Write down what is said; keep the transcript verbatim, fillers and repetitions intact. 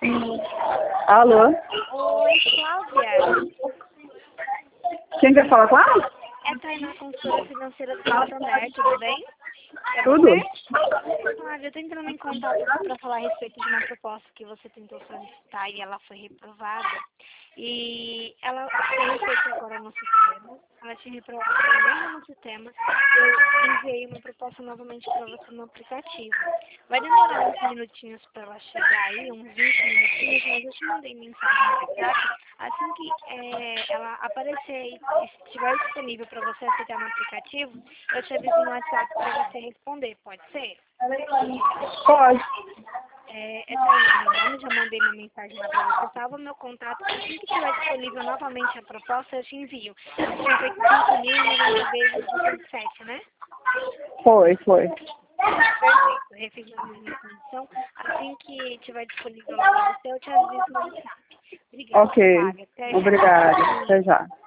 Alô? Oi, Cláudia. Quem quer falar com ela? É Tainá, consultora financeira do Santander, tudo bem? É Tudo? você? Cláudia, eu tô entrando em contato para falar a respeito de uma proposta que você tentou solicitar e ela foi reprovada. E ela foi feita agora no sistema, ela tinha reprovado primeiro no sistema, eu enviei uma proposta novamente para você no aplicativo. Vai demorar uns minutinhos para ela chegar aí, uns vinte minutinhos, mas eu te mandei mensagem no WhatsApp. Assim que é, ela aparecer e estiver disponível para você aceitar no aplicativo, eu te aviso no WhatsApp para você responder, pode ser? Pode. É, essa aí é meu nome, já mandei uma mensagem lá para você, salva meu contato, assim que estiver disponível novamente a proposta, eu te envio. Você tinha feito cinco mil e noventa vezes duzentos e sete, né? Foi, foi. Perfeito, refiz a mesma condição. Assim que estiver disponível lá para você, eu te aviso no WhatsApp. Obrigada, Ok. Flávia. Até já. Obrigada. Até já.